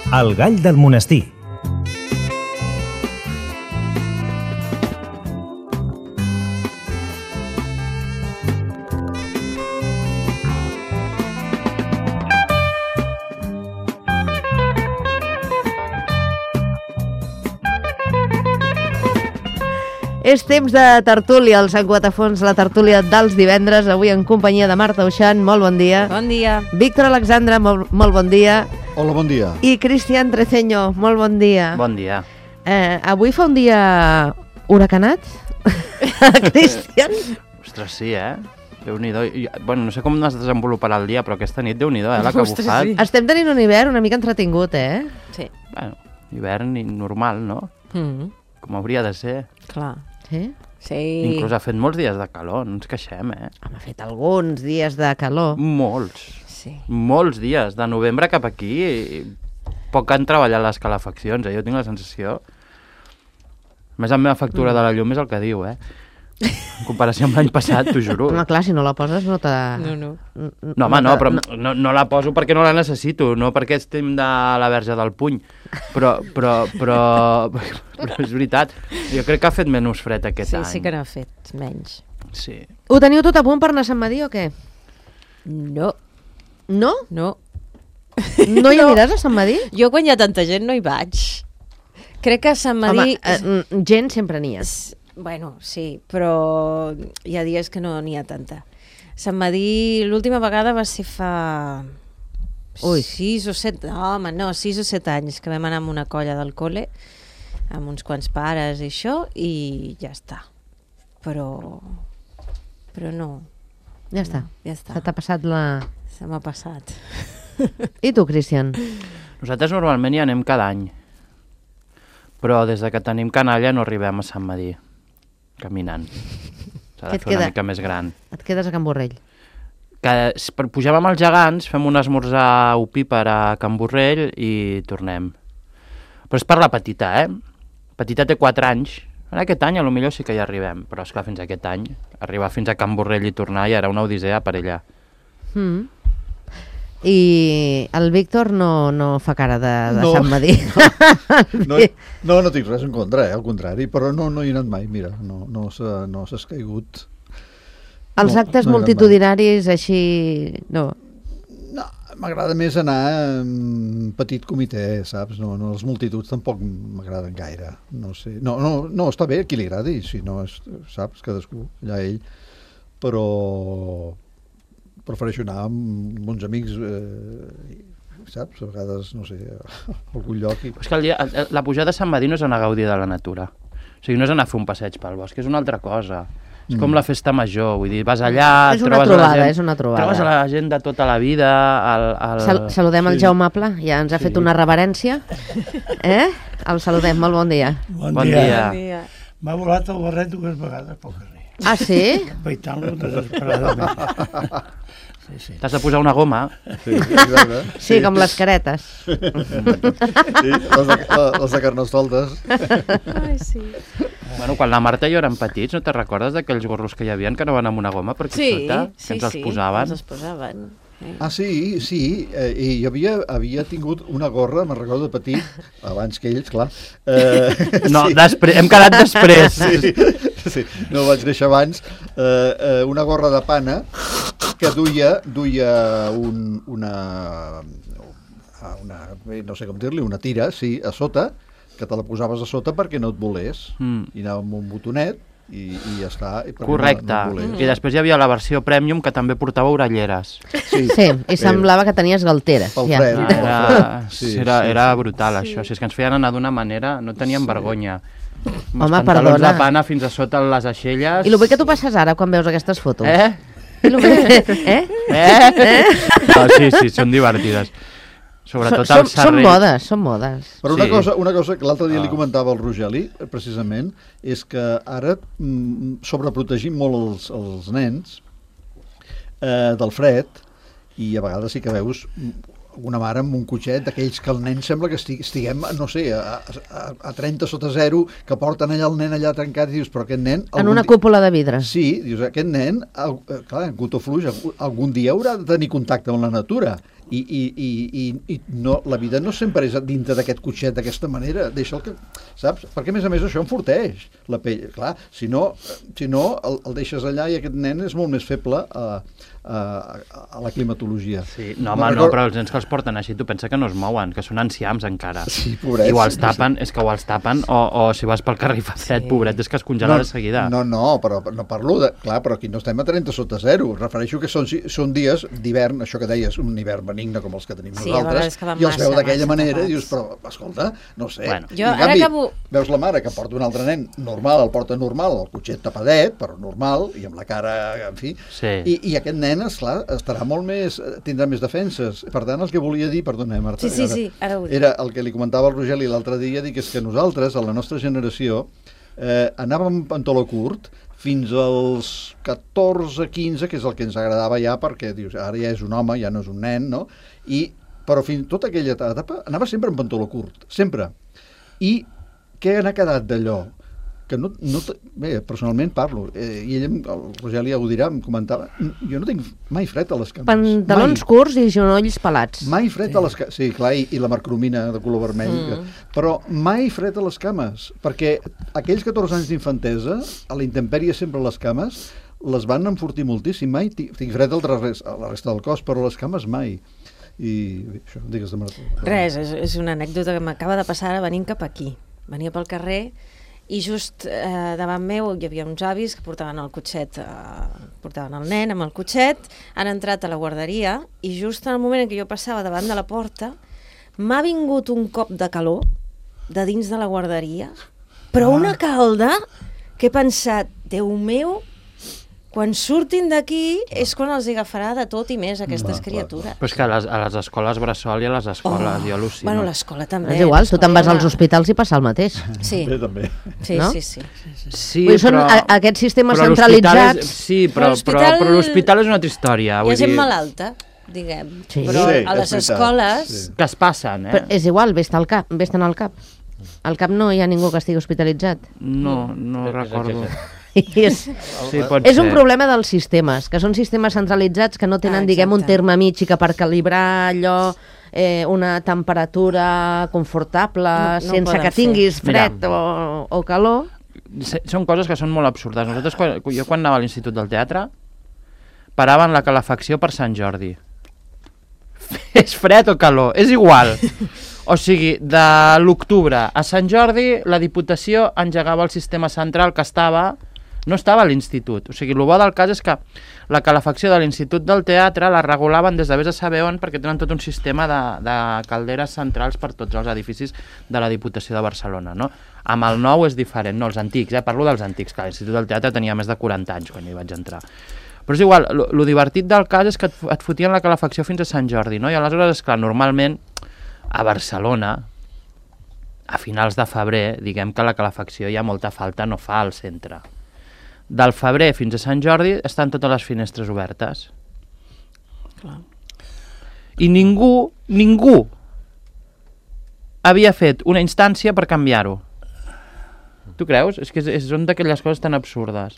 El gall del monestir. És temps de tertúlia, al Sant Guatafons, la tertúlia dels divendres, avui en companyia de Marta Uixant, molt bon dia. Bon dia. Víctor Alexandre, molt bon dia. Hola, bon dia. I Cristian Treceño, molt bon dia. Bon dia. Avui fa un dia huracanat, Cristian? Ostres, sí, Déu-n'hi-do. Bueno, no sé com es desenvoluparà el dia, però aquesta nit, Déu-n'hi-do, la que ha bufat. Sí. Estem tenint un hivern una mica entretingut, Sí. Bueno, hivern normal, no? Com hauria de ser. Clar. Sí? Sí. Inclús ha fet molts dies de calor, no ens queixem, Home, ha fet alguns dies de calor. Molts. Sí. Molts dies. De novembre cap aquí, poc han treballat les calefaccions, Jo tinc la sensació. A més, la meva factura de la llum és el que diu, En comparació amb l'any passat, t'ho juro. No, clar, si no la poses no t'ha... No. No, home, no, però no la poso perquè no la necessito, no perquè estem de la verge del puny. Però és veritat. Jo crec que ha fet menys fred aquest any. Sí que n'ha fet menys. Sí. Ho teniu tot a punt per anar a Sant Madí o què? No. No? No. No hi aniràs a Sant Madí? Jo quan hi ha tanta gent no hi vaig. Crec que a Sant Madí... Home, gent sempre n'hi ha. Bueno, sí, però hi ha dies que no n'hi ha tanta. Sant Madí l'última vegada va ser fa... Ui. 6 o 7... No, home, no, 6 o 7 anys que vam anar amb una colla del col·le, amb uns quants pares i això, i ja està. Però no. Ja està. Ja està. Se t'ha passat la... Se m'ha passat. I tu, Cristian? Nosaltres normalment hi anem cada any, però des de que tenim canalla no arribem a Sant Madí, caminant. S'ha de fer una mica més gran. Et quedes a Can Borrell? Pugem amb els gegants, fem un esmorzar opíper a Can Borrell i tornem. Però és per la petita, Petita té 4 anys. En aquest any potser sí que hi arribem, però esclar, fins a aquest any, arribar fins a Can Borrell i tornar ja era una odissea per ella. I el Víctor no fa cara de Sant Madí. No tinc res en contra, al contrari, però no hi he anat mai, mira, no s'ha caigut. Els actes multitudinaris així... No, m'agrada més anar en petit comitè, saps? No, les multituds tampoc m'agraden gaire, no sé. No, està bé, qui li agradi, si no, saps, cadascú, allà ell, però... prefereixo anar amb uns amics, saps? A vegades, no sé, a algun lloc. És que la pujada a Sant Madí no és anar a gaudir de la natura. O sigui, no és anar a fer un passeig pel bosc, és una altra cosa. És com la festa major, vull dir, vas allà... És una trobada, és una trobada. Trobes a la gent de tota la vida... Saludem el Jaume Pla, ja ens ha fet una reverència. El saludem, molt bon dia. Bon dia. M'ha volat el barret 2 vegades pel carrer. Ah, sí? Baitant-lo desesperadament. Sí. T'has de posar una goma. Sí, com les caretes. Sí, les de Carnestoltes. Ai, sí. Bueno, quan la Marta i jo érem petits, no te recordes d'aquells gorros que hi havia que no van amb una goma per aquí sota? Que ens els posaven? ens els posaven. Ah, sí, i jo havia tingut una gorra, me'n recordo de petit, abans que ells, clar. No, hem quedat després. Sí, no vaig néixer abans. Una gorra de pana que duia una no sé com dir-li, una tira, sí, a sota, que te la posaves a sota perquè no et volés. I anava amb un botonet i ja està. Correcte. I després hi havia la versió Premium que també portava orelleres. Sí, i semblava que tenies galteres. Pel fred. Era brutal, això. Si és que ens feien anar d'una manera, no teníem vergonya. Amb els Home, pantalons perdona. de pana fins a sota les aixelles. I el bé que tu passes ara quan veus aquestes fotos? Sí, són divertides. Sobretot el Sarri. Són modes. Però una cosa que l'altre dia li comentava al Rogeli, precisament, és que ara sobreprotegim molt els nens del fred, i a vegades sí que veus una mare amb un cotxet d'aquells que el nen sembla que estiguem, no sé, a 30 sota 0, que porten allà el nen allà trencat, i dius, però aquest nen... En una cúpula de vidre. Sí, dius, aquest nen, clar, en Cotó Fluix, algun dia haurà de tenir contacte amb la natura, I no, la vida no sempre és dintre d'aquest cotxet d'aquesta manera, deixa'l que, saps? Perquè a més això enforteix la pell, clar, si no el deixes allà i aquest nen és molt més feble a la climatologia. Sí, no, home, no, però els nens que els porten així, tu pensa que no es mouen, que són anciams encara. Sí, pobrets. I o els tapen, és que o els tapen, o si vas pel carrer i fa fred, pobret, és que es congela de seguida. No, però no parlo de... Clar, però aquí no estem a 30 sota 0. Refereixo que són dies d'hivern, això que deies, un hivern benigne com els que tenim nosaltres, i els veu d'aquella manera i dius, però, escolta, no sé. Bueno, I en canvi, veus la mare que porta un altre nen normal, el porta normal, el cotxet tapadet, però normal, i amb la cara, en fi, i aquest nen, esclar, estarà molt més, tindrà més defenses. Per tant, el que volia dir, perdona, Marta, sí, ara ho dic. Era el que li comentava al Rogeli l'altre dia, dic, és que nosaltres, a la nostra generació, anàvem amb pantaló curt fins als 14-15, que és el que ens agradava ja, perquè dius, ara ja és un home, ja no és un nen, no? Però fins tota aquella etapa anava sempre amb pantaló curt, sempre. I què n'ha quedat d'allò? Que bé, personalment parlo, i ell, el Rogeli ja ho dirà, em comentava, jo no tinc mai fred a les cames. Pantalons curts i genolls pelats. Mai fred a les cames, sí, clar, i la marcromina de color vermell, però mai fred a les cames, perquè aquells 14 anys d'infantesa, a la intempèrie sempre a les cames, les van enfortir moltíssim, mai tinc fred a la resta del cos, però a les cames mai. I això, digues de Marta. Res, és una anècdota que m'acaba de passar ara venint cap aquí. Venia pel carrer i just davant meu hi havia uns avis que portaven el cotxet, portaven el nen amb el cotxet, han entrat a la guarderia i just en el moment en què jo passava davant de la porta m'ha vingut un cop de calor de dins de la guarderia, però una calda que he pensat, Déu meu, quan surtin d'aquí és quan els agafarà de tot i més aquestes criatures. Però és que a les escoles bressol i a les escoles jo al·lucino. Bueno, l'escola també. És igual, tu te'n vas als hospitals i passa el mateix. Sí. També. Sí, no? Sí, són aquests sistemes centralitzats... Sí, però l'hospital és una altra història. Hi ha gent malalta, diguem. Però a les escoles... Que es passen, Però és igual, vés-te'n al cap. Al cap no hi ha ningú que estigui hospitalitzat. No recordo. És un problema dels sistemes, que són sistemes centralitzats que no tenen, diguem, un terme mig i que per calibrar allò, una temperatura confortable, sense que tinguis fred o calor... Són coses que són molt absurdes. Jo quan anava a l'Institut del Teatre paraven la calefacció per Sant Jordi. És fred o calor, és igual. O sigui, de l'octubre a Sant Jordi la Diputació engegava el sistema central que no estava a l'Institut. O sigui, el bo del cas és que la calefacció de l'Institut del Teatre la regulaven des de vés a saber on, perquè tenen tot un sistema de calderes centrals per tots els edificis de la Diputació de Barcelona, no? Amb el nou és diferent, no, els antics, parlo dels antics, que l'Institut del Teatre tenia més de 40 anys quan hi vaig entrar. Però és igual, lo divertit del cas és que et fotien la calefacció fins a Sant Jordi, no? I aleshores, és clar, normalment a Barcelona, a finals de febrer, diguem que la calefacció hi ha molta falta, no fa al centre. Del febrer fins a Sant Jordi estan totes les finestres obertes. Clar. I ningú havia fet una instància per canviar-ho. Tu creus? És que són d'aquelles coses tan absurdes.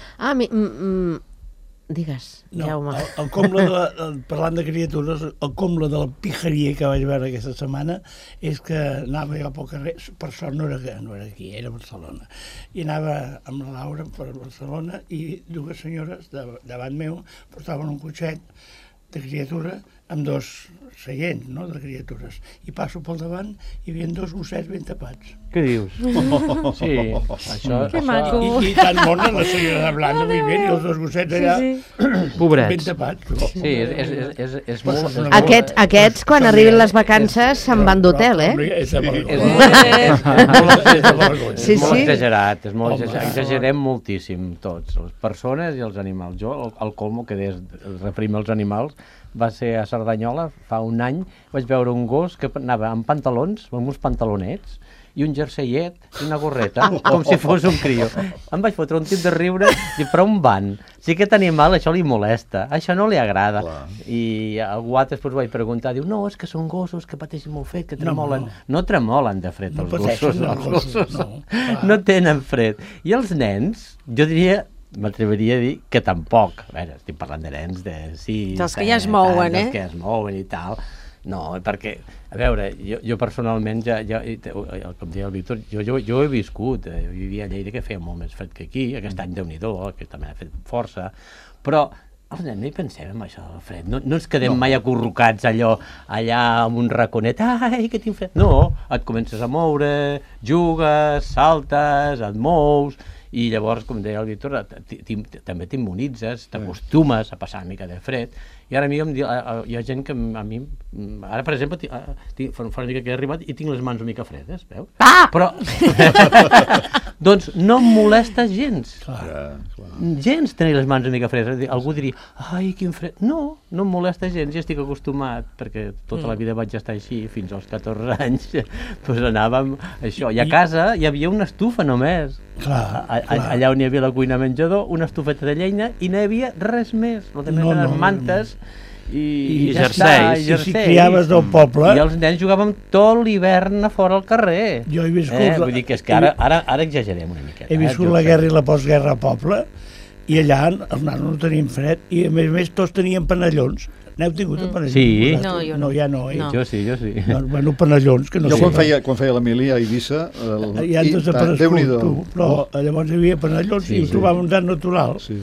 Digues, no, Jaume. El comble parlant de criatures, el comble de la pijaria que vaig veure aquesta setmana és que anava jo pel carrer, per sort no era aquí, era a Barcelona, i anava amb la Laura per Barcelona i dues senyores davant meu portaven un cotxet de criatura amb dos seients, no?, de criatures, i passo pel davant i hi havia dos gossets ben tapats. Què dius? Sí, això... Que maco. I tan bona la senyora de blanc vivent i els dos gossets allà Pobrets. ben tapats. Sí, és molt... Aquests, quan arriben les vacances, se'n van d'hotel, És de És molt exagerat, exagerem moltíssim tots, les persones i els animals. Jo, el colmo que reprim els animals, va ser a Cerdanyola fa un any, vaig veure un gos que anava amb pantalons, amb uns pantalonets, i un jerseiet i una gorreta, com si fos un crio. Em vaig fotre un tip de riure i però on van? Si aquest animal això li molesta, això no li agrada. Clar. I algú altre després vaig preguntar, diu, no, és que són gossos que pateixen molt fred, que tremolen. No tremolen de fred els gossos. No tenen fred. I els nens, jo diria m'atreviria a dir que tampoc. A veure, estic parlant de nens de 6... Dels que ja es mouen, dels que es mouen i tal. No, perquè, a veure, jo personalment, com deia el Víctor, jo he viscut, vivia a Lleida, que feia molt més fred que aquí, aquest any Déu-n'hi-do, aquest també ha fet força, però els nens no hi pensem en això del fred, no ens quedem mai acurrucats allà amb un raconet, ai, que tinc fred. No, et comences a moure, jugues, saltes, et mous, i llavors, com deia el Víctor, també t'immunitzes, t'acostumes a passar una mica de fred, i ara a mi hi ha gent que a mi, ara per exemple, fa una mica que he arribat i tinc les mans una mica fredes, veus? Ah! Però, doncs no em molesta gens. Gens tenir les mans una mica fredes. Algú diria, ai, quin fred. No em molesta gens, ja estic acostumat, perquè tota la vida vaig estar així, fins als 14 anys, doncs anàvem això. I a casa hi havia una estufa només. Allà on hi havia la cuina menjador, una estufeta de llenya, i no hi havia res més. El que més eren mantes i jerseis. I si criaves del poble... I els nens jugàvem tot l'hivern a fora al carrer. Jo he viscut... Vull dir que és que ara exagerem una miqueta. He viscut la guerra i la postguerra a poble, i allà els nanos no tenien fred, i a més tots tenien panellons. N'heu tingut panellons? Sí. No, jo no. No, ja no. Jo sí. Doncs, bueno, panellons, que no jo sé. quan feia l'Emili a Eivissa... Ja han desaparegut, tu, però llavors hi havia panellons i ho trobàvem tan natural. Sí.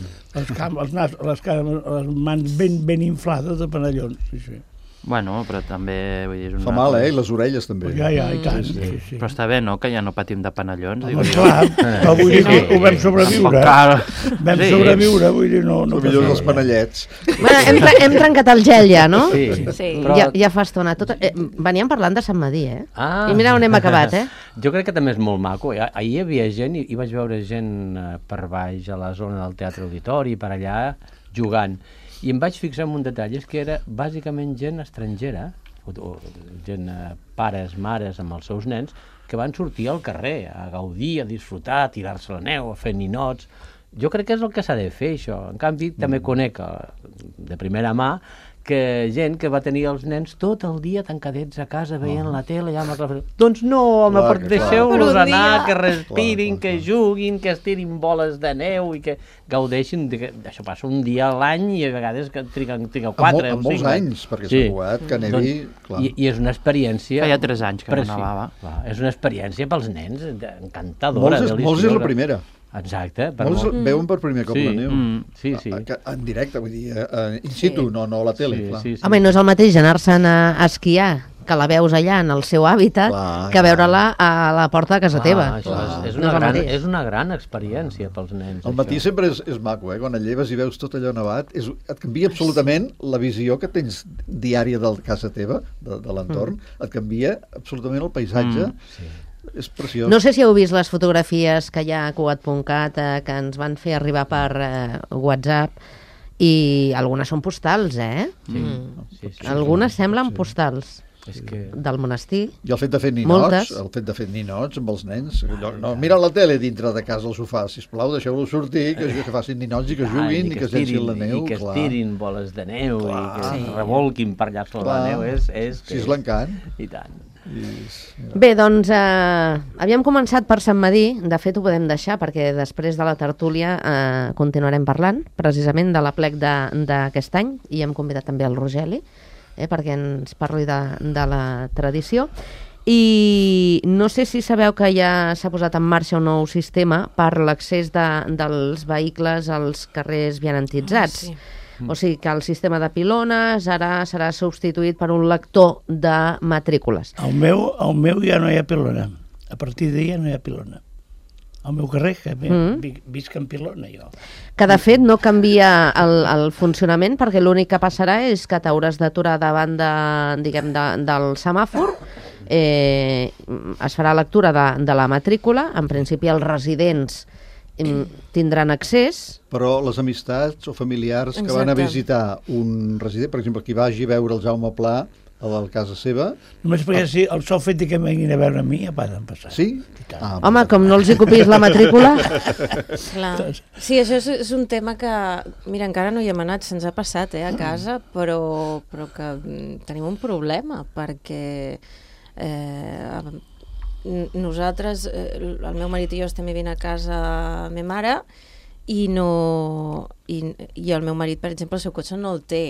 Les mans ben inflades de panellons. Sí. Bueno, però també... Vull dir, Fa mal, i les orelles també. Ja, i tant. Sí. Però està bé, no?, que ja no patim de panellons. Clar, però vull dir, ho vam sobreviure. Vam sobreviure, vull dir, no... Millor els panellets. Bueno, hem trencat el gel ja, no? Sí. Però... Ja fa estona. Veníem parlant de Sant Madí, I mira on hem acabat, Jo crec que també és molt maco. Ahir hi havia gent, i vaig veure gent per baix a la zona del Teatre Auditori, per allà, jugant. I em vaig fixar en un detall, és que era bàsicament gent estrangera, o gent, pares, mares, amb els seus nens, que van sortir al carrer a gaudir, a disfrutar, a tirar-se la neu, a fer ninots. Jo crec que és el que s'ha de fer, això. En canvi, també conec de primera mà que gent que va tenir els nens tot el dia tancadets a casa veient la tele, ja amb la clave. Doncs no, home, deixeu-los anar, que respirin, que juguin, que estirin boles de neu i que gaudeixin. Això passa un dia a l'any i a vegades que triguen 4 o 5. En molts anys, perquè s'ha jugat, que nevi... I és una experiència... Feia 3 anys que no nevava. És una experiència pels nens encantadora, deliciosa. Molts és la primera. Exacte. Molts veuen per primer cop la neu. Sí. En directe, vull dir, in situ, no a la tele. Home, no és el mateix anar-se'n a esquiar, que la veus allà en el seu hàbitat, que veure-la a la porta de casa teva. És una gran experiència pels nens. El matí sempre és maco, quan et lleves i veus tot allò nevat, et canvia absolutament la visió que tens diària de casa teva, de l'entorn, et canvia absolutament el paisatge. És preciós. No sé si heu vist les fotografies que hi ha a Cugat.cat que ens van fer arribar per WhatsApp, i algunes són postals, Sí. Algunes semblen postals. Del monestir. I el fet de fer ninots, amb els nens. No, mira la tele dintre de casa al sofà, sisplau, deixeu-los sortir, que facin ninots i que juguin i que es llencin la neu. I que estirin boles de neu i que revolquin per allà sobre la neu. Sí, és l'encant. I tant. Bé, doncs havíem començat per Sant Madí, de fet ho podem deixar perquè després de la tertúlia continuarem parlant precisament de l'aplec d'aquest any, i hem convidat també el Rogeli perquè ens parli de la tradició. I no sé si sabeu que ja s'ha posat en marxa un nou sistema per l'accés dels vehicles als carrers vianantitzats. O sigui que el sistema de pilones ara serà substituït per un lector de matrícules. Al meu ja no hi ha pilona. A partir d'ahir ja no hi ha pilona. Al meu carrer, que visc en pilona, jo. Que de fet no canvia el funcionament, perquè l'únic que passarà és que t'hauràs d'aturar davant del semàfor, es farà lectura de la matrícula, en principi els residents tindran accés. Però les amistats o familiars que van a visitar un resident, per exemple, qui vagi a veure el Jaume Pla a la casa seva... Només perquè si el sol fet que venguin a veure a mi ja poden passar. Sí? Home, com no els hi copies la matrícula... Clar. Sí, això és un tema que... Mira, encara no hi hem anat, se'ns ha passat a casa, però que tenim un problema, perquè... nosaltres, el meu marit i jo estem vivint a casa de ma mare i el meu marit, per exemple, el seu cotxe no el té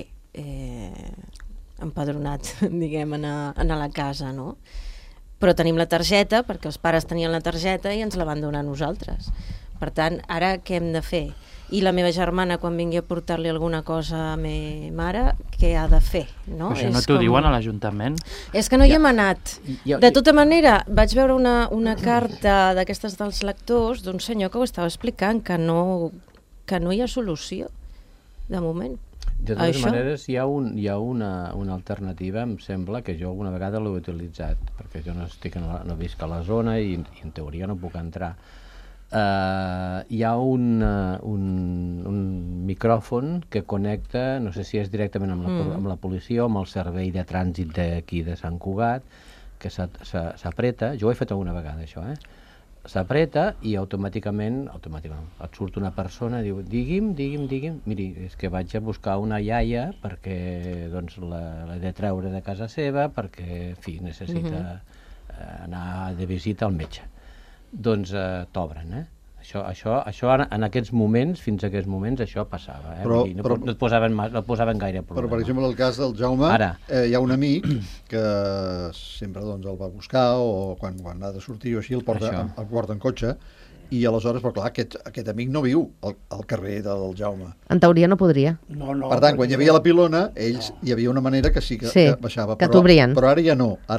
empadronat, diguem, a la casa, no? Però tenim la targeta, perquè els pares tenien la targeta i ens la van donar a nosaltres. Per tant, ara què hem de fer? I la meva germana, quan vingui a portar-li alguna cosa a ma mare, què ha de fer? No? Això no t'ho diuen a l'Ajuntament? És que no hi hem anat. De tota manera, vaig veure una carta d'aquestes dels lectors d'un senyor que ho estava explicant, que no hi ha solució, de moment. De totes maneres, hi ha una alternativa, em sembla, que jo alguna vegada l'he utilitzat, perquè jo no visc a la zona i en teoria no puc entrar. Hi ha un micròfon que connecta, no sé si és directament amb la policia o amb el servei de trànsit d'aquí de Sant Cugat, que s'apreta, jo ho he fet alguna vegada això, s'apreta i automàticament et surt una persona i diu, digui'm, miri, és que vaig a buscar una iaia perquè doncs l'he de treure de casa seva perquè, en fi, necessita anar de visita al metge. Doncs t'obren, Això en aquests moments, fins a aquests moments, això passava. No et posaven gaire problema. Però, per exemple, en el cas del Jaume, hi ha un amic que sempre el va buscar o quan ha de sortir o així el porta en cotxe i aleshores, però clar, aquest amic no viu al carrer del Jaume. En teoria no podria. Per tant, quan hi havia la pilona, ells hi havia una manera que sí que baixava. Que t'obrien. Però ara ja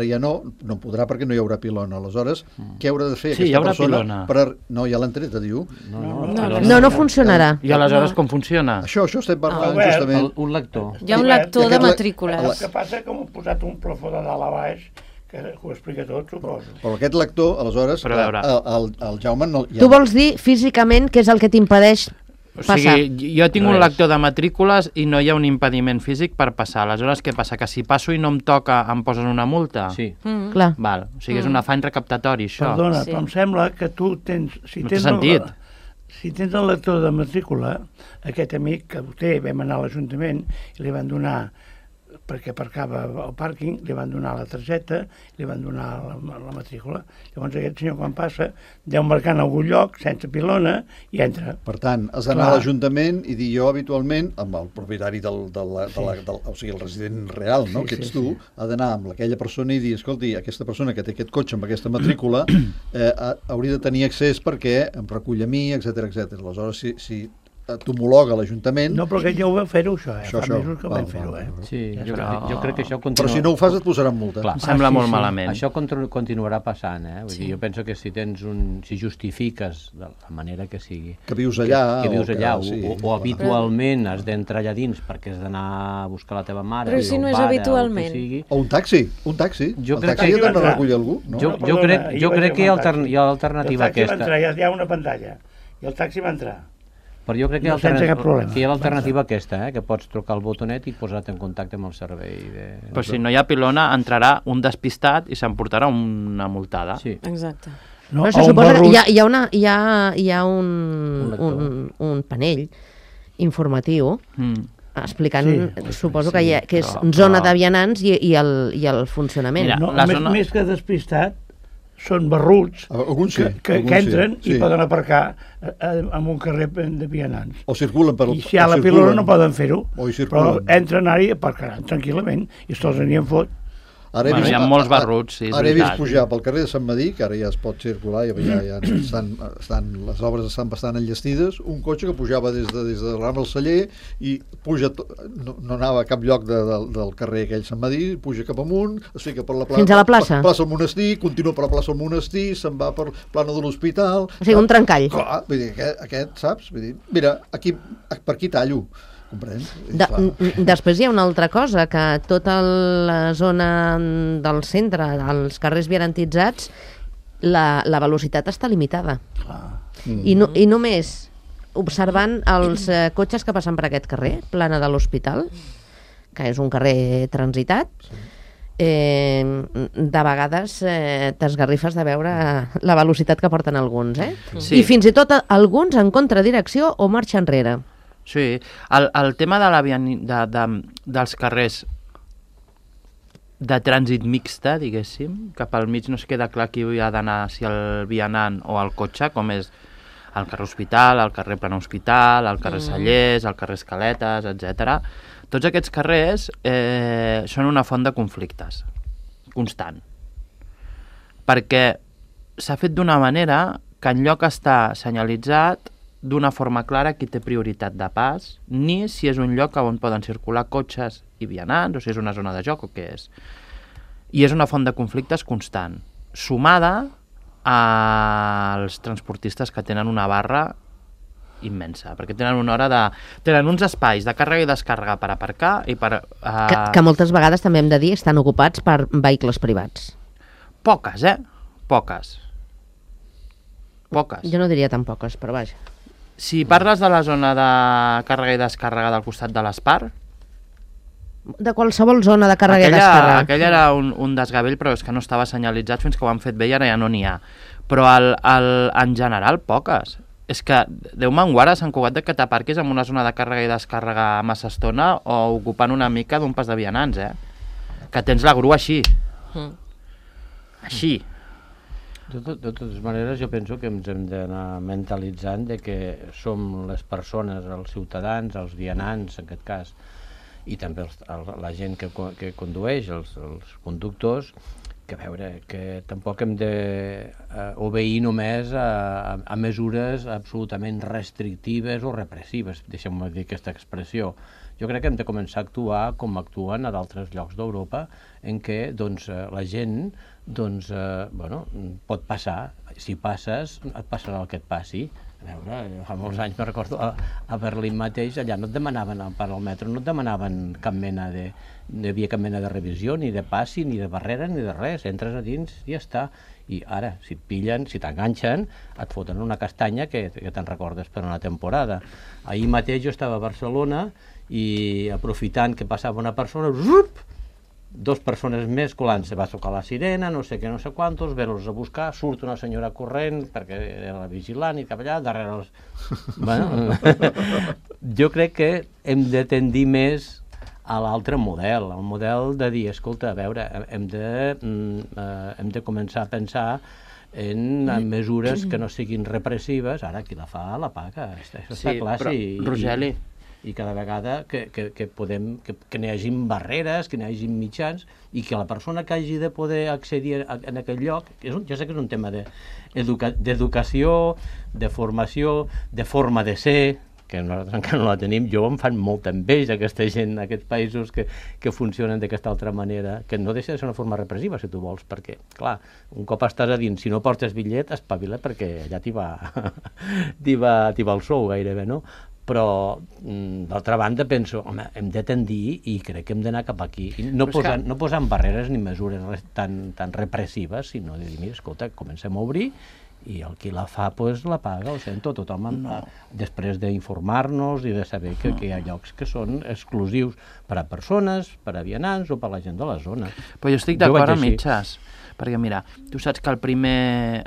no podrà perquè no hi haurà pilona. Aleshores, què haurà de fer aquesta persona? No, ja l'han tret, diu. No funcionarà. I aleshores com funciona? Això estem parlant justament. Un lector. Hi ha un lector de matrícules. El que passa és que m'ho he posat un plafó de dalt a baix que ho explica tot, suposo. Però aquest lector, aleshores, el Jaume no... Tu vols dir físicament què és el que t'impedeix passar? O sigui, jo tinc un lector de matrícules i no hi ha un impediment físic per passar. Aleshores, què passa? Que si passo i no em toca, em posen una multa? Sí. Clar. Val. O sigui, és un afany recaptatori, això. Perdona, però em sembla que tu tens... No té sentit. Si tens el lector de matrícula, aquest amic que ho té, vam anar a l'Ajuntament i li van donar, perquè aparcava al pàrquing, li van donar la targeta, li van donar la matrícula. Llavors aquest senyor quan passa deu marcar en algun lloc, sense pilona, i entra. Per tant, has d'anar a l'Ajuntament i dir jo habitualment, amb el propietari o sigui, el resident real, no?, que ets tu, ha d'anar amb aquella persona i dir, escolti, aquesta persona que té aquest cotxe amb aquesta matrícula hauria de tenir accés perquè em recull a mi, etc. Aleshores, si t'homologa l'Ajuntament... No, però aquest ja ho va fer-ho, això, Fa mesos que vam fer-ho, Sí, jo crec que això continua... Però si no ho fas et posaran multa. Em sembla molt malament. Això continuarà passant, Vull dir, jo penso que si justifiques de la manera que sigui... Que vius allà... O habitualment has d'entrar allà dins perquè has d'anar a buscar la teva mare... Però si no és habitualment... O un taxi. El taxi ha d'anar a recollir algú, no? Jo crec que hi ha l'alternativa aquesta. El taxi va entrar, hi ha una pantalla, i el taxi va entrar. Però jo crec que hi ha l'alternativa aquesta, que pots trucar el botonet i posar-te en contacte amb el servei. Però si no hi ha pilona, entrarà un despistat i s'emportarà una multada. Sí. Exacte. No, això suposa que hi ha un panell informatiu explicant, suposo que és zona de vianants i el funcionament. Més que despistat, són barruts que entren i poden aparcar en un carrer de vianants. O circulen per... I si hi ha la pilona no poden fer-ho, però entren ara i aparcaran tranquil·lament i es n'hi en fot. Hi ha molts barruts, sí, és ara he vist veritat. pujar pel carrer de Sant Madí, que ara ja es pot circular, les obres estan bastant enllestides, un cotxe que pujava des de Rambla al Celler i puja, no anava a cap lloc del carrer aquell Sant Madí, puja cap amunt, es fica per la plaça... Fins a la plaça? Plaça del Monestir, continua per la plaça del Monestir, se'n va per plana de l'Hospital... O sigui, un trencall. Clar, vull dir, aquest, saps? Vull dir, mira, per aquí tallo. Després hi ha una altra cosa, que tota la zona del centre, dels carrers vianantitzats, la velocitat està limitada. I només observant els cotxes que passen per aquest carrer, plana de l'Hospital, que és un carrer transitat, de vegades t'esgarrifes de veure la velocitat que porten alguns, i fins i tot alguns en contradirecció o marxa enrere. Sí, el tema dels carrers de trànsit mixta, diguéssim, cap al mig no es queda clar qui ha d'anar, si el vianant o el cotxe, com és... al carrer Hospital, al carrer Plana Hospital, al carrer Cellers, al carrer Escaletes, etc. Tots aquests carrers són una font de conflictes constant. Perquè s'ha fet d'una manera que enlloc està senyalitzat d'una forma clara qui té prioritat de pas, ni si és un lloc on poden circular cotxes i vianants, o si és una zona de joc o què és. I és una font de conflictes constant, sumada als transportistes que tenen una barra immensa, perquè tenen una hora de... tenen uns espais de càrrega i descàrrega per aparcar i per... Que moltes vegades, també hem de dir, estan ocupats per vehicles privats. Poques, Poques. Jo no diria tan poques, però vaja. Si parles de la zona de càrrega i descàrrega del costat de l'Espar... De qualsevol zona de càrrega i descàrrega. Aquell era un desgavell, però és que no estava senyalitzat fins que ho han fet bé i ara ja no n'hi ha. Però en general, poques. És que Déu me'n guarda, Sant Cugat, de que t'aparquis en una zona de càrrega i descàrrega massa estona o ocupant una mica d'un pas de vianants, Que tens la grua així. Així. De totes maneres, jo penso que ens hem d'anar mentalitzant de que som les persones, els ciutadans, els vianants, en aquest cas, i també la gent que condueix, els conductors, que a veure, que tampoc hem d'obeir només a mesures absolutament restrictives o repressives, deixeu-me dir aquesta expressió. Jo crec que hem de començar a actuar com actuen a d'altres llocs d'Europa, en què la gent pot passar. Si passes, et passarà el que et passi. A veure, fa molts anys, me recordo, a Berlín mateix, allà no et demanaven, per al metro, no et demanaven cap mena no hi havia cap mena de revisió, ni de passi, ni de barrera, ni de res. Entres a dins i ja està. I ara, si et pillen, si t'enganxen, et foten una castanya que te'n recordes per una temporada. Ahir mateix jo estava a Barcelona i aprofitant que passava una persona, dos persones més colant-se, va tocar la sirena, no sé què, no sé quantos, ve-los a buscar, surt una senyora corrent, perquè era la vigilant i cap allà, darrere els... Bueno, jo crec que hem de tendir més a l'altre model, el model de dir, escolta, a veure, hem de començar a pensar en mesures que no siguin repressives. Ara, qui la fa, la paga. Això està clar, però, Rogeli, i cada vegada que n'hi hagi barreres, que n'hi hagi mitjans, i que la persona que hagi de poder accedir en aquell lloc, jo sé que és un tema d'educació, de formació, de forma de ser, que nosaltres encara no la tenim. Jo em fan molta enveja aquesta gent, aquests països que funcionen d'aquesta altra manera, que no deixa de ser una forma repressiva, si tu vols, perquè, clar, un cop estàs a dins, si no portes bitllet, espavila, perquè allà t'hi va el sou gairebé, no? Però, d'altra banda, penso, home, hem de tendir i crec que hem d'anar cap aquí. No posant barreres ni mesures tan repressives, sinó de dir, mira, escolta, comencem a obrir i el qui la fa, doncs, la paga, ho sento, tothom, després d'informar-nos i de saber que hi ha llocs que són exclusius per a persones, per a vianants o per a la gent de la zona. Però jo estic d'acord amb mitges, perquè mira, tu saps que el primer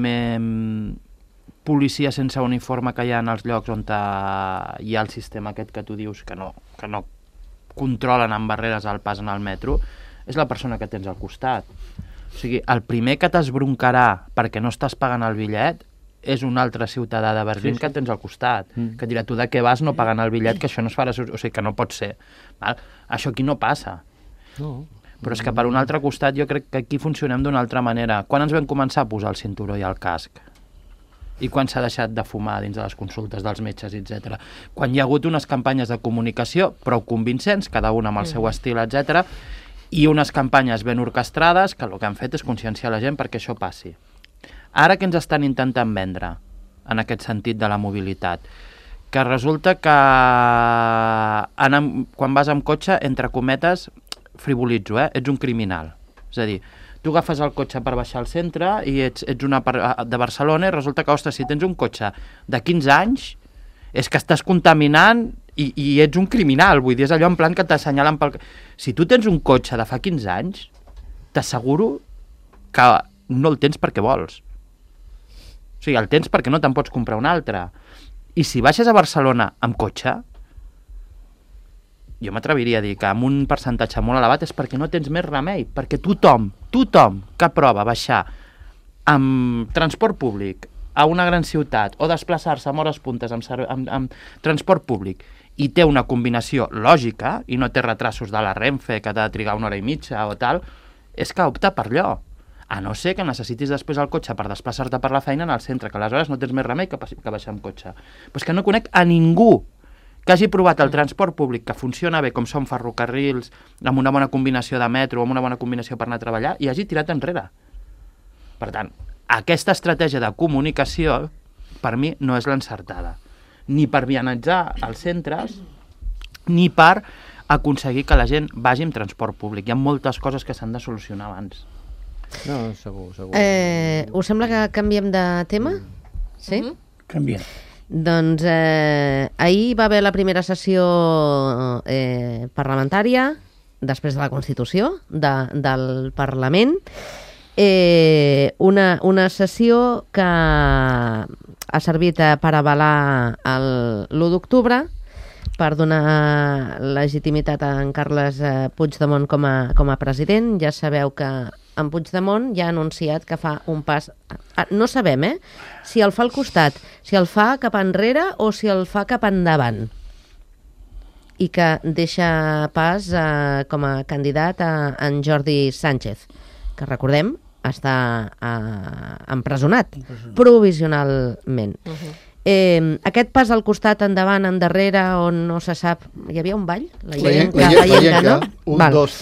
policia sense uniforme que hi ha en els llocs on hi ha el sistema aquest que tu dius que no controlen amb barreres el pas en el metro, és la persona que tens al costat. O sigui, el primer que t'esbroncarà perquè no estàs pagant el bitllet és un altre ciutadà de Berlín que tens al costat, que dirà, tu de què vas no pagant el bitllet, que això no es farà, o sigui, que no pot ser. Val? Això aquí no passa. No. Però és que per un altre costat jo crec que aquí funcionem d'una altra manera. Quan ens vam començar a posar el cinturó i el casc? I quan s'ha deixat de fumar dins de les consultes dels metges, etc. Quan hi ha hagut unes campanyes de comunicació prou convincents, cada una amb el seu estil, etc., i unes campanyes ben orquestrades que el que han fet és conscienciar la gent perquè això passi. Ara que ens estan intentant vendre en aquest sentit de la mobilitat, que resulta que quan vas amb cotxe, entre cometes, frivolitzo, ets un criminal. És a dir, tu agafes el cotxe per baixar al centre i ets una de Barcelona i resulta que, ostres, si tens un cotxe de 15 anys, és que estàs contaminant i ets un criminal, vull dir, és allò en plan que t'assenyalen pel... Si tu tens un cotxe de fa 15 anys, t'asseguro que no el tens perquè vols. O sigui, el tens perquè no te'n pots comprar un altre. I si baixes a Barcelona amb cotxe, jo m'atreviria a dir que amb un percentatge molt elevat és perquè no tens més remei, perquè tothom que prova baixar amb transport públic a una gran ciutat o desplaçar-se amb hores puntes amb transport públic i té una combinació lògica i no té retrasos de la Renfe que ha de trigar 1 hora i mitja o tal, és que opta per allò. A no ser que necessitis després el cotxe per desplaçar-te per la feina en el centre, que aleshores no tens més remei que baixar amb cotxe. Però és que no conec a ningú que hagi provat el transport públic que funciona bé, com són ferrocarrils, amb una bona combinació de metro, amb una bona combinació per anar a treballar, i hagi tirat enrere. Per tant, aquesta estratègia de comunicació, per mi, no és l'encertada. Ni per vianatjar als centres, ni per aconseguir que la gent vagi amb transport públic. Hi ha moltes coses que s'han de solucionar abans. No, segur. Us sembla que canviem de tema? Sí? Canviem. Doncs ahir va haver la primera sessió parlamentària, després de la Constitució, del Parlament. Una sessió que ha servit per avalar l'1 d'octubre, per donar legitimitat a en Carles Puigdemont com a president. Ja sabeu que en Puigdemont ja ha anunciat que fa un pas... No sabem, si el fa al costat, si el fa cap enrere o si el fa cap endavant. I que deixa pas com a candidat a en Jordi Sánchez, que recordem està empresonat provisionalment. Aquest pas al costat, endavant, endarrere, on no se sap... Hi havia un ball? La llenca, no? 1, 2,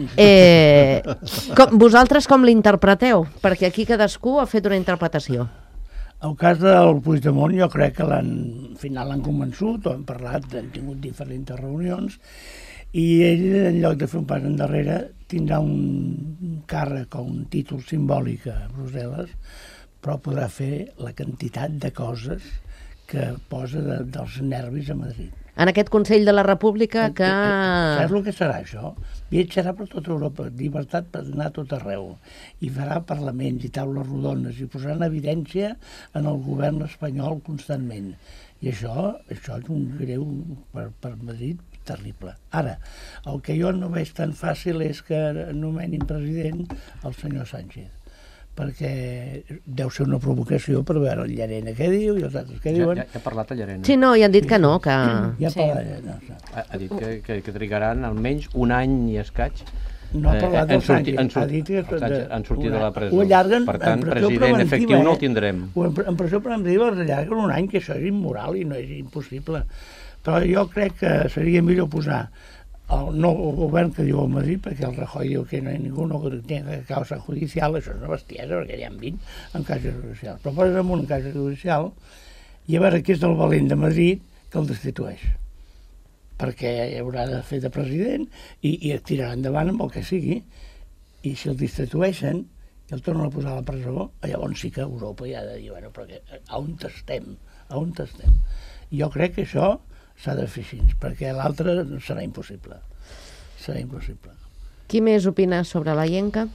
3. Vosaltres com l'interpreteu? Perquè aquí cadascú ha fet una interpretació. El cas del Puigdemont jo crec que al final l'han convençut, o han parlat, han tingut diferents reunions, i ell, en lloc de fer un pas endarrere, tindrà un càrrec o un títol simbòlic a Brussel·les, però podrà fer la quantitat de coses que posa dels nervis a Madrid. En aquest Consell de la República que... Saps el que serà això? Viatjarà per tota Europa, llibertat per anar a tot arreu, i farà parlaments i taules rodones, i posarà en evidència en el govern espanyol constantment. I això és un greu per Madrid terrible. Ara, el que jo no veig tan fàcil és que nomenin president el senyor Sánchez, perquè deu ser una provocació per veure el Llarena què diu i els altres què diuen. Ja ha parlat el Llarena. Sí, no, i han dit que no, que... Ha dit que trigaran almenys un any i escaig. No ha parlat del Sánchez, ha dit que... En sortir de la presó. Ho allarguen, per tant, president efectiu no el tindrem. En presó preventiva els allarguen un any, que això és immoral i no és impossible. Però jo crec que seria millor posar el govern que diu a Madrid, perquè el Rajoy diu que no hi ha ningú que tingui causa judicial, això és una bestiesa, perquè hi ha 20 en causa judicial. Però poses en una causa judicial i a veure qui és el valent de Madrid que el destitueix. Perquè haurà de fer de president i et tirarà endavant amb el que sigui. I si el destitueixen i el tornen a posar a la presó, llavors sí que Europa ja ha de dir, bueno, però on estem? On estem? Jo crec que això s'ha de fer així, perquè l'altre serà impossible. Serà impossible. Qui més opina sobre la llenca?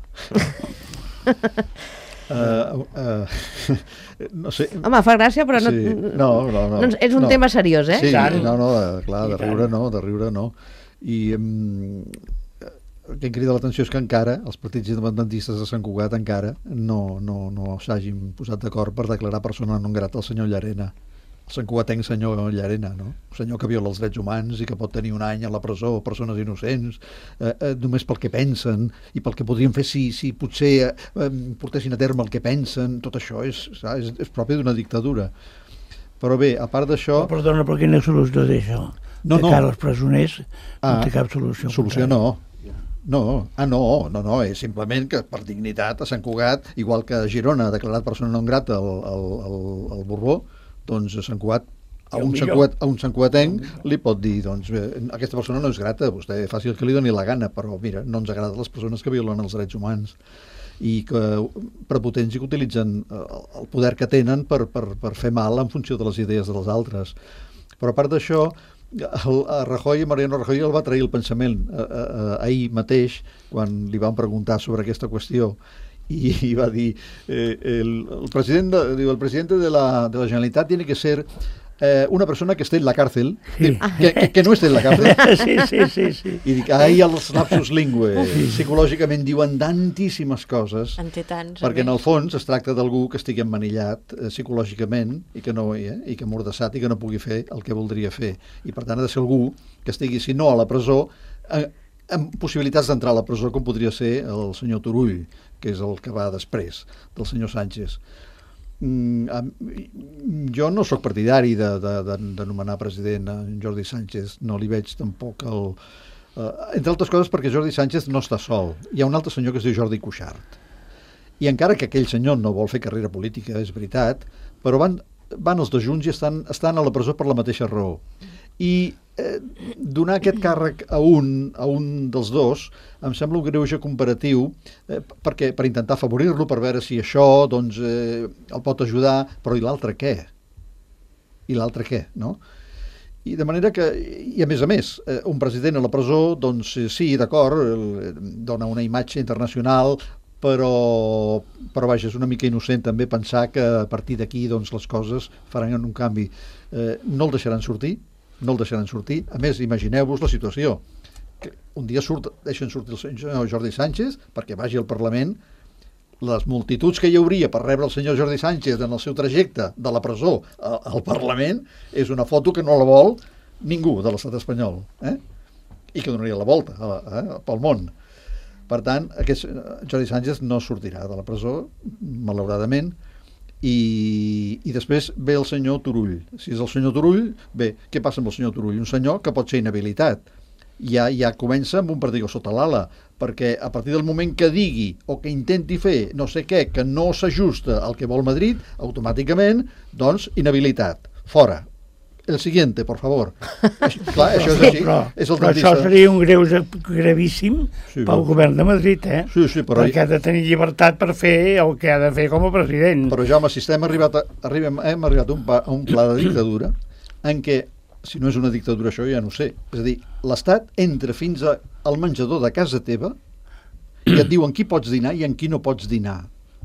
No sé. Home, fa gràcia, però no... Sí. No. És un tema seriós, Sí, clar, de riure no. I el que em crida l'atenció és que encara els partits independentistes de Sant Cugat encara no s'hagin posat d'acord per declarar persona non grata al senyor Llarena. Sant Cugatenc senyor Llarena, no? Un senyor que viola els drets humans i que pot tenir un any a la presó, persones innocents, només pel que pensen i pel que podrien fer si potser portessin a terme el que pensen. Tot això és propi d'una dictadura. Però bé, a part d'això... Perdona, però quina solució té això? De cara als presoners no té cap solució. Solució no. No, és simplement que per dignitat a Sant Cugat, igual que a Girona ha declarat persona non grata el Borbó, doncs a Sant Cugat, a un santcugatenc li pot dir, doncs aquesta persona no és grata, vostè faci el que li doni la gana, però mira, no ens agraden les persones que violen els drets humans i que prepotents i que utilitzen el poder que tenen per fer mal en funció de les idees dels altres. Però a part d'això, a Mariano Rajoy el va trair el pensament ahir mateix, quan li van preguntar sobre aquesta qüestió, y va a decir el presidente de la Generalitat tiene que ser una persona que esté en la cárcel, que no esté en la cárcel. Sí. I dic, els lapsus lingue. Psicològicament diuen tantíssimes coses, perquè en el fons es tracta d'algú que estigui emmanillat psicològicament i que mordassat i que no pugui fer el que voldria fer. I per tant ha de ser algú que estigui, si no a la presó, amb possibilitats d'entrar a la presó, com podria ser el senyor Turull, que és el que va després del senyor Sánchez. Jo no sóc partidari de nomenar president en Jordi Sánchez, no li veig tampoc entre altres coses perquè Jordi Sánchez no està sol, hi ha un altre senyor que es diu Jordi Cuixart, i encara que aquell senyor no vol fer carrera política, és veritat, però van els de Junts i estan a la presó per la mateixa raó, i donar aquest càrrec a un dels dos em sembla un greuge comparatiu per intentar afavorir-lo, per veure si això el pot ajudar, però i l'altre què? I l'altre què, no? I de manera que, i a més, un president a la presó, doncs sí, d'acord, dona una imatge internacional, però vaja, és una mica innocent també pensar que a partir d'aquí doncs, les coses faran un canvi. No el deixaran sortir, a més, imagineu-vos la situació, que un dia deixen sortir el senyor Jordi Sánchez perquè vagi al Parlament, les multituds que hi hauria per rebre el senyor Jordi Sánchez en el seu trajecte de la presó al Parlament és una foto que no la vol ningú de l'estat espanyol, i que donaria la volta pel món. Per tant, Jordi Sánchez no sortirà de la presó, malauradament, i després ve el senyor Turull. Si és el senyor Turull, bé, què passa amb el senyor Turull? Un senyor que pot ser inhabilitat. Ja comença amb un perdigó sota l'ala, perquè a partir del moment que digui o que intenti fer no sé què, que no s'ajusta al que vol Madrid, automàticament, doncs, inhabilitat. Fora. El siguiente, por favor. Clar, això és així. Però això seria un greuge gravíssim pel govern de Madrid, Sí, però perquè ha de tenir llibertat per fer el que ha de fer com a president. Però, Jaume, si hem arribat a un pla de dictadura en què, si no és una dictadura això, ja no sé, és a dir, l'Estat entra fins al menjador de casa teva i et diu en qui pots dinar i en qui no pots dinar.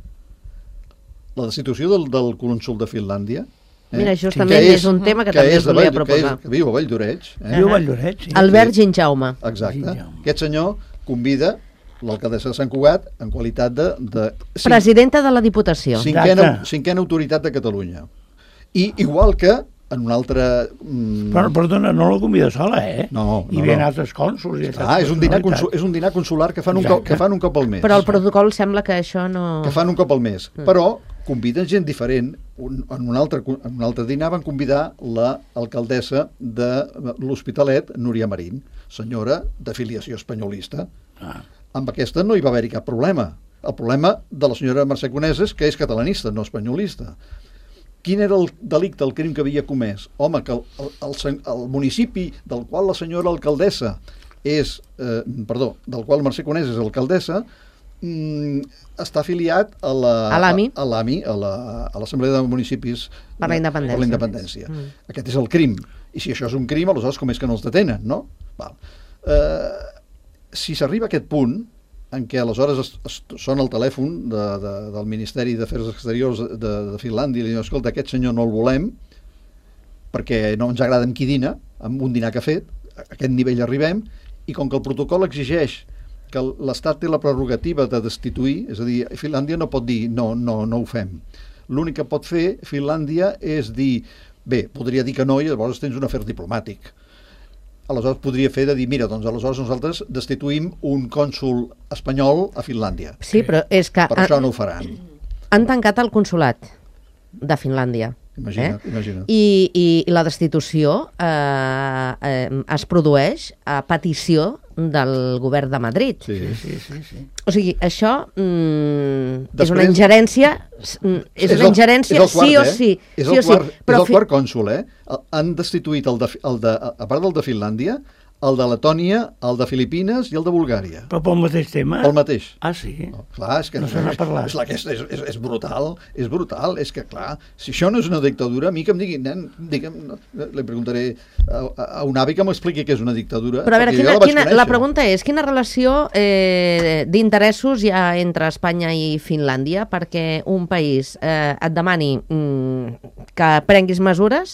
La destitució del cònsol de Finlàndia, mira, justament és un tema que també us volia proposar. Que viu a Valldoreix. Viu a Valldoreix, sí. Albert Ginjaume. Exacte. Aquest senyor convida l'alcaldessa de Sant Cugat en qualitat de presidenta de la Diputació. Cinquena autoritat de Catalunya. I igual que en un altre... Però, perdona, no la convida sola, No. Hi ven altres cònsols. És un dinar consular que fan un cop al mes. Però el protocol sembla que això no... Que fan un cop al mes. Però conviden gent diferent. En un altre dinar van convidar l'alcaldessa de l'Hospitalet, Núria Marín, senyora d'afiliació espanyolista. Amb aquesta no hi va haver-hi cap problema. El problema de la senyora Mercè Conesa és que és catalanista, no espanyolista. Quin era el delicte, el crim que havia comès? Home, que el municipi del qual la senyora alcaldessa és... del qual Mercè Conesa és alcaldessa, està afiliat a l'AMI, a l'Assemblea de Municipis per la Independència. Aquest és el crim. I si això és un crim, aleshores com és que no els detenen, no? Si s'arriba a aquest punt, en què aleshores sona el telèfon del Ministeri d'Afers Exteriors de Finlàndia i li diu, escolta, aquest senyor no el volem perquè no ens agrada amb qui dina, amb un dinar que ha fet, a aquest nivell arribem, i com que el protocol exigeix que l'Estat té la prerrogativa de destituir, és a dir, Finlàndia no pot dir no ho fem. L'únic que pot fer Finlàndia és dir, bé, podria dir que no i llavors tens un afer diplomàtic. Aleshores podria fer de dir, mira, doncs aleshores nosaltres destituïm un cònsol espanyol a Finlàndia. Sí, però és que... Per això no ho faran. Han tancat el consolat de Finlàndia. Imagina't. I la destitució es produeix a petició del govern de Madrid. Sí. O sigui, això és una ingerència sí o sí. És el quart cònsol, Han destituït, a part del de Finlàndia, el de Letònia, el de Filipines i el de Bulgària. Però pel mateix tema? Pel mateix. Ah, sí? Clar, és que no se n'ha parlat. És brutal, és que clar, si això no és una dictadura, a mi que em digui, nen, li preguntaré a un avi que m'expliqui què és una dictadura. Però a veure, la pregunta és, quina relació d'interessos hi ha entre Espanya i Finlàndia perquè un país et demani que prenguis mesures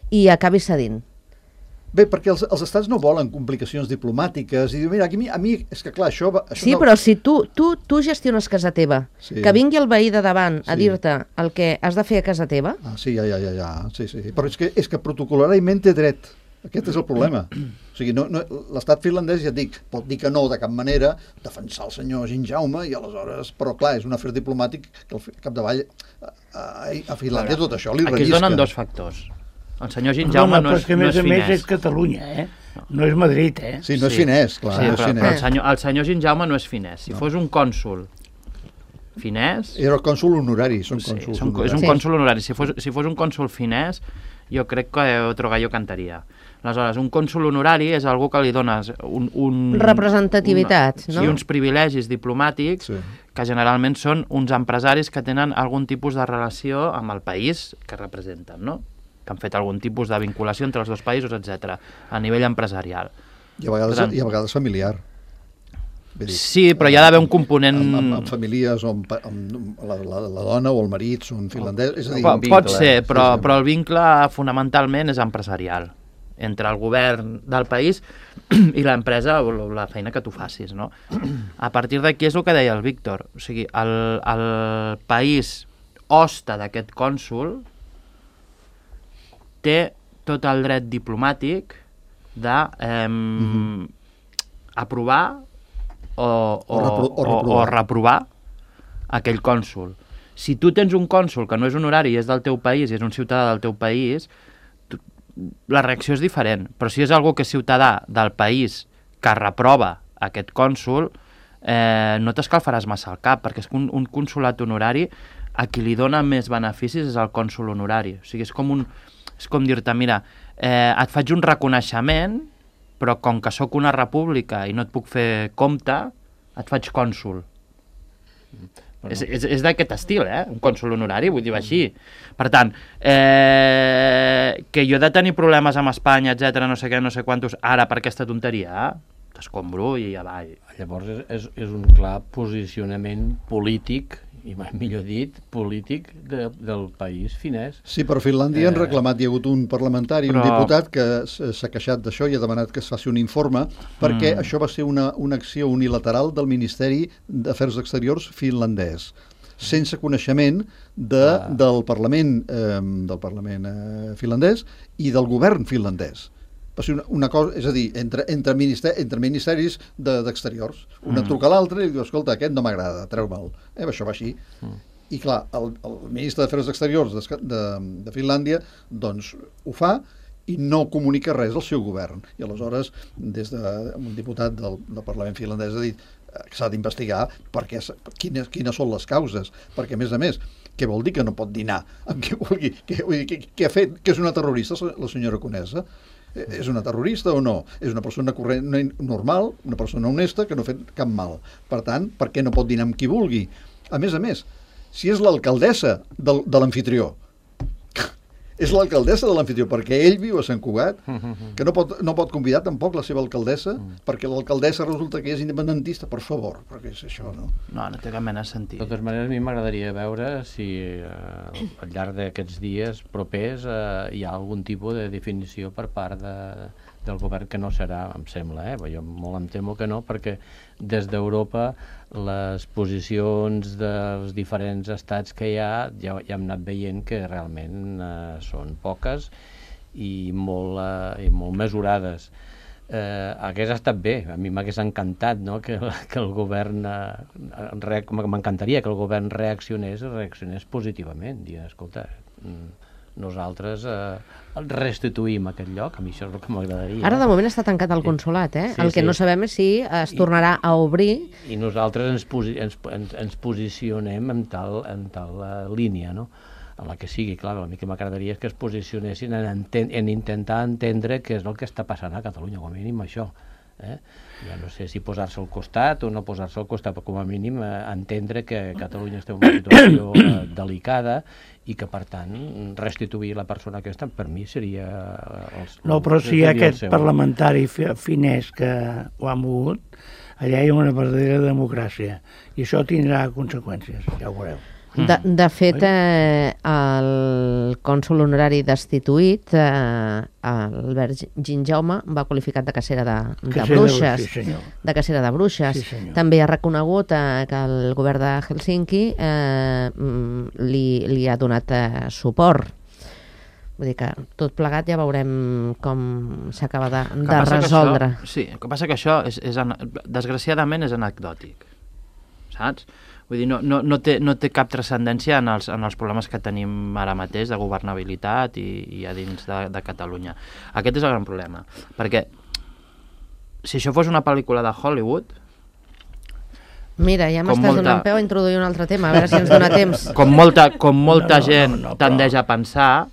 i acabi cedint. Bé, perquè els estats no volen complicacions diplomàtiques i diu, mira, a mi és que clar, això sí, no... però si tu gestiones casa teva, que vingui el veí de davant a dir-te el que has de fer a casa teva... Sí, sí. Però és que protocolàriament té dret. Aquest és el problema. O sigui, l'estat finlandès, ja et dic, pot dir que no de cap manera, defensar el senyor Jaume i aleshores... Però clar, és un afer diplomàtic que al capdavall a Finlàndia tot això li rellisca. Aquí es donen dos factors. El senyor Jaume no és finès. A més és Catalunya, no és Madrid, Sí, no és finès, clar. Sí, però el senyor Jaume no és finès. Si fos un cònsol finès... Era el cònsol honorari, són cònsols honoraris. És un cònsol honorari. Si fos un cònsol finès, jo crec que otro gallo cantaria. Aleshores, un cònsol honorari és algú que li dones representativitat, no? I uns privilegis diplomàtics que generalment són uns empresaris que tenen algun tipus de relació amb el país que representen, no? Que han fet algun tipus de vinculació entre els dos països, etc. a nivell empresarial. I a vegades familiar. Sí, però hi ha d'haver un component... Amb famílies on la dona o el marit són finlandesos... Pot ser, però el vincle fonamentalment és empresarial entre el govern del país i l'empresa o la feina que tu facis, no? A partir d'aquí és el que deia el Víctor. O sigui, el país hoste d'aquest cònsol té tot el dret diplomàtic de aprovar o reprovar aquell cònsol. Si tu tens un cònsol que no és honorari i és del teu país i és un ciutadà del teu país, la reacció és diferent. Però si és algú que és ciutadà del país que reprova aquest cònsol, no t'escalfaràs massa el cap, perquè és que un consolat honorari a qui li dona més beneficis és el cònsol honorari. O sigui, és com dir-te, mira, et faig un reconeixement, però com que sóc una república i no et puc fer compte, et faig cònsol. És d'aquest estil, un cònsol honorari, vull dir així. Per tant, que jo he de tenir problemes amb Espanya, etc, no sé què, no sé quantos, ara per aquesta tonteria, t'escombro i avall. Llavors és un clar posicionament polític, i millor dit, polític del país finès. Sí, però Finlàndia han reclamat, hi ha hagut un parlamentari, un diputat que s'ha queixat d'això i ha demanat que es faci un informe, perquè això va ser una acció unilateral del Ministeri d'Afers Exteriors finlandès, sense coneixement del Parlament finlandès i del govern finlandès. Va ser una cosa, és a dir, entre ministeris d'exteriors. Una truca a l'altre i diu, escolta, aquest no m'agrada, treu-me'l. Això va així. I clar, el ministre d'Afers Exteriors de Finlàndia doncs ho fa i no comunica res al seu govern. I aleshores, des d'un diputat del Parlament finlandès ha dit que s'ha d'investigar quines són les causes, perquè a més, què vol dir que no pot dinar amb qui vulgui? Què ha fet? Que és una terrorista, la senyora Conesa? És una terrorista o no? És una persona normal, una persona honesta que no ha fet cap mal. Per tant, per què no pot dinar amb qui vulgui? A més, si és l'alcaldessa de l'anfitrió, és l'alcaldessa de l'anfitrió, perquè ell viu a Sant Cugat, que no pot convidar tampoc la seva alcaldessa, perquè l'alcaldessa resulta que és independentista, per favor, perquè és això, no? No té cap mena de sentit. De totes maneres, a mi m'agradaria veure si al llarg d'aquests dies propers hi ha algun tipus de definició per part del govern, que no serà, em sembla, jo molt em temo que no, perquè des d'Europa les posicions dels diferents estats que ja hem anat veient que realment són poques i molt mesurades. Hagués estat bé, a mi m'hagués encantat, no?, que el govern m'encantaria que el govern reaccionés positivament, dir, escolta, nosaltres restituïm aquest lloc, a mi això és el que m'agradaria. Ara de moment està tancat el consolat, el que no sabem és si es tornarà a obrir. I nosaltres ens posicionem en tal línia, no?, en la que sigui. Clar, a mi que m'agradaria és que es posicionessin en intentar entendre què és el que està passant a Catalunya, com a mínim això. Ja no sé si posar-se al costat o no posar-se al costat, però com a mínim entendre que Catalunya està en una situació delicada i que, per tant, restituir la persona aquesta, per mi, seria... No, però si hi ha aquest parlamentari finès que ho ha mogut, allà hi ha una verdadera democràcia, i això tindrà conseqüències, ja ho veureu. De fet, el cònsol honorari destituït, Albert Ginjaume, va qualificat de cacera de bruixes. Sí, senyor. De cacera de bruixes. Sí, senyor. També ha reconegut que el govern de Helsinki li ha donat suport. Vull dir que tot plegat ja veurem com s'acaba de resoldre. Sí, el que passa que això desgraciadament és anecdòtic, saps? Vull dir, no té cap transcendència en els problemes que tenim ara mateix de governabilitat i a dins de Catalunya. Aquest és el gran problema, perquè si això fos una pel·lícula de Hollywood... Mira, ja m'estàs donant peu a introduir un altre tema, a veure si ens dona temps. Com molta gent tendeix a pensar,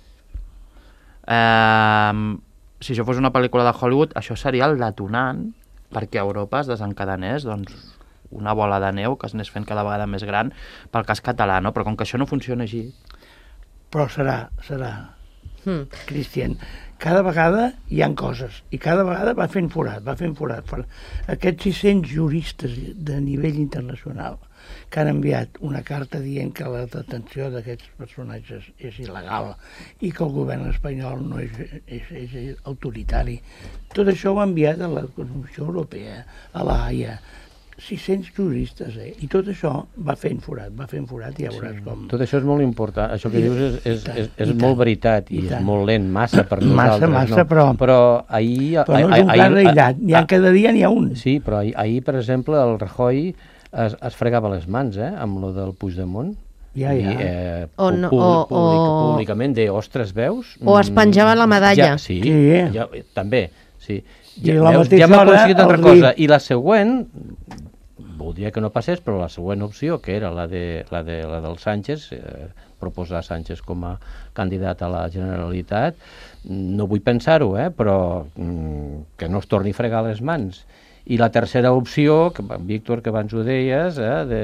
si això fos una pel·lícula de Hollywood, això seria el detonant perquè a Europa es desencadenés una bola de neu que es anés fent cada vegada més gran pel cas català, no? Però com que això no funciona així... Però serà. Cristian, cada vegada hi han coses i cada vegada va fent forat. Aquests 600 juristes de nivell internacional que han enviat una carta dient que la detenció d'aquests personatges és il·legal i que el govern espanyol no és autoritari. Tot això ho ha enviat a la Comissió Europea, a la Haia, 600 juristes, i tot això va fent forat i ja veuràs com... Tot això és molt important, això que dius és molt veritat i és molt lent, massa per nosaltres. Massa, però ahir... Però no és un cas aïllat, cada dia n'hi ha un. Sí, però ahir, per exemple, el Rajoy es fregava les mans, amb lo del Puigdemont. Ja. Públicament, ostres, veus? O es penjava la medalla. Sí, també, sí. Ja hem aconseguit altra cosa. I la següent, voldria que no passés, però la següent opció, que era la del Sánchez, proposar Sánchez com a candidat a la Generalitat, no vull pensar-ho, però que no es torni a fregar les mans. I la tercera opció, Víctor, que abans ho deies,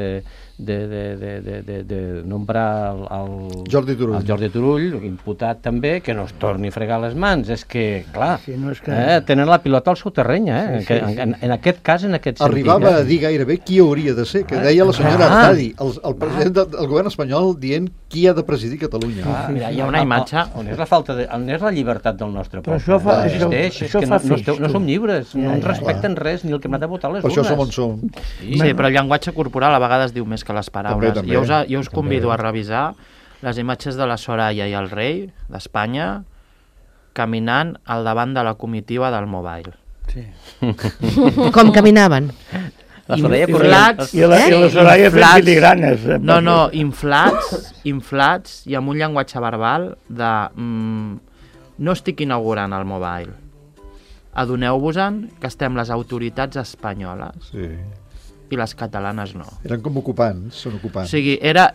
de nombrar el Jordi Turull, imputat també, que no es torni a fregar les mans. És que, clar, tenen la pilota al seu terreny, en aquest cas, en aquest sentit. Arribava a dir gairebé qui hauria de ser, que deia la senyora Artadi, el president del govern espanyol dient qui ha de presidir Catalunya. Mira, hi ha una imatge... On és la llibertat del nostre poble? Però això fa no som lliures, no ens respecten res, ni el que m'ha de votar les urnes. Per això som on som. Sí, però el llenguatge corporal a vegades diu més que les paraules. També. Jo us convido a revisar les imatges de la Soraya i el rei d'Espanya caminant al davant de la comitiva del Mobile. Sí. Com caminaven? La Soraya inflats, i la Soraya fent filigranes. No, inflats i amb un llenguatge verbal de no estic inaugurant el Mobile. Adoneu-vos-en que estem les autoritats espanyoles i les catalanes no. Eren com ocupants, són ocupants. O sigui, era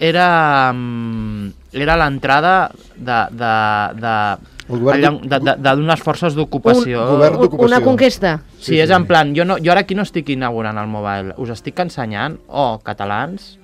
l'entrada d'unes forces d'ocupació. Una conquesta. Sí, és en plan, jo ara aquí no estic inaugurant el Mobile, us estic ensenyant, catalans,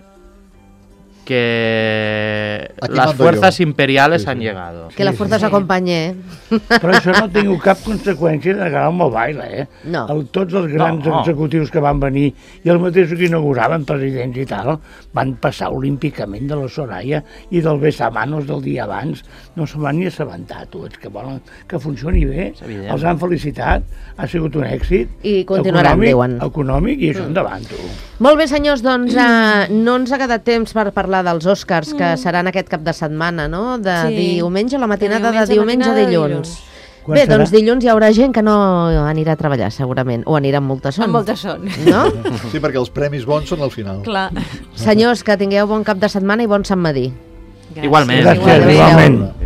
que las fuerzas imperiales han llegado. Que la fuerza s'acompanye, Però això no ha tingut cap conseqüència de negar el Mobile, No. Tots els grans executius que van venir i els mateixos que inauguraven presidents i tal, van passar olímpicament de la Soraya i del besamanos del dia abans. No se van ni assabentar, tots, que volen que funcioni bé. Els han felicitat, ha sigut un èxit. I continuaran, diuen. Econòmic, i això endavant, tu. Molt bé, senyors, doncs no ens ha quedat temps per parlar dels Oscars, que seran aquest cap de setmana, no? De diumenge, la matinada de diumenge a dilluns. Bé, doncs dilluns hi haurà gent que no anirà a treballar, segurament, o anirà amb molta son. Amb molta son. No? Sí, perquè els premis bons són al final. Clar. Senyors, que tingueu bon cap de setmana i bon Sant Madí. Igualment. Gràcies, igualment.